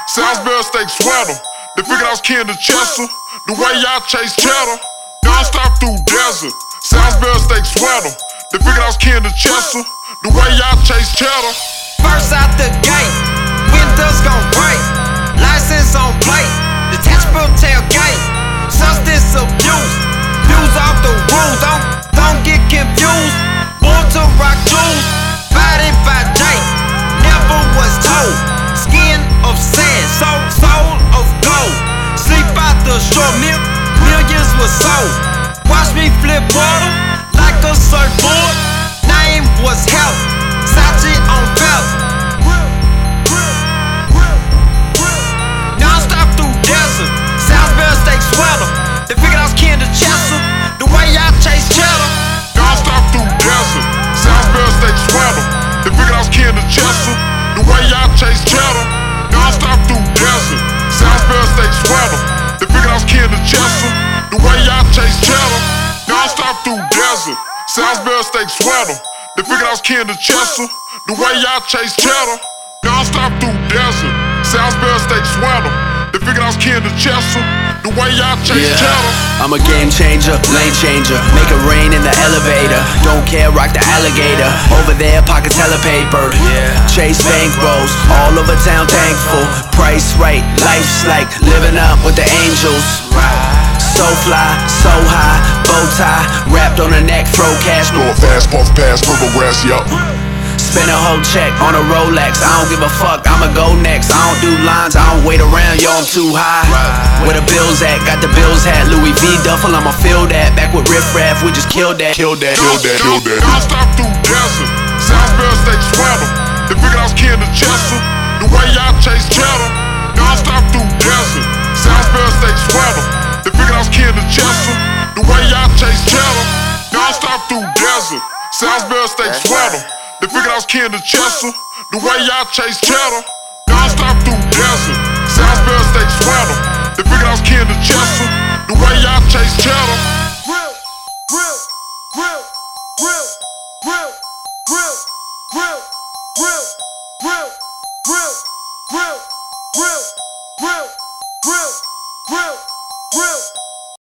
Salisbury steak sweater. They figured I was kin to Chester. The way y'all chase cheddar. Non-stop through desert. Salisbury steak sweater. They figured I was kin to Chester. The way y'all chase cheddar. First out the gate, windows gon' break. License on plate, detachable tailgate. Substance abuse, views off the rules. Don't get confused. Born to rock jewels, body by day. Never was told. Skin of sand, soul of gold. Sleep out the shore, millions was sold. Watch me flip water like a surfboard. Name was Help, Sachi on belt. Non-stop through desert, Salisbury steak sweater. They figured I was kin to Chester. The way y'all chase cheddar. Non-stop through desert, Salisbury steak sweater. They figured I was kin to Chester. The way y'all chase cheddar. Non-stop through desert, Salisbury steak sweater. They figured I was kin to Chester. The way y'all chase cheddar. Non-stop through desert, Salisbury steak sweater. They figured I was kin to Chester. The way y'all chase cheddar. Non-stop through desert, Salisbury steak sweater. They figured I was kin to Chester. The way y'all chase cheddar. I'm a game changer, lane changer. Make it rain in the elevator. Don't care, rock the alligator. Over there, pockets hella paper. Chase bankrolls, all over town thankful. Price right, life's like living up with the angels. So fly, so high, bow tie, wrapped on the neck, throw cash. Going fast, puff pass, purple grass, yup. Spend a whole check on a Rolex. I don't give a fuck, I'ma go next. I don't do lines, I don't wait around, yo, I'm too high. Where the bills at? Got the bills hat. Louis V duffel, I'ma feel that. Back with Riff Raff, we just killed that. Non-stop through desert, Salisbury steak sweater. They figured I was kin to Chester. The way y'all chase cheddar. Non-stop through desert, Salisbury steak sweater. They figured I was kin to Chester. The way y'all chase cheddar. Non-stop through desert, Salisbury steak sweater. They figured I was kin to Chester. The way y'all chase cheddar. Non-stop through desert, Salisbury steak sweater. They figured I was kin to Chester. The way y'all chase cheddar.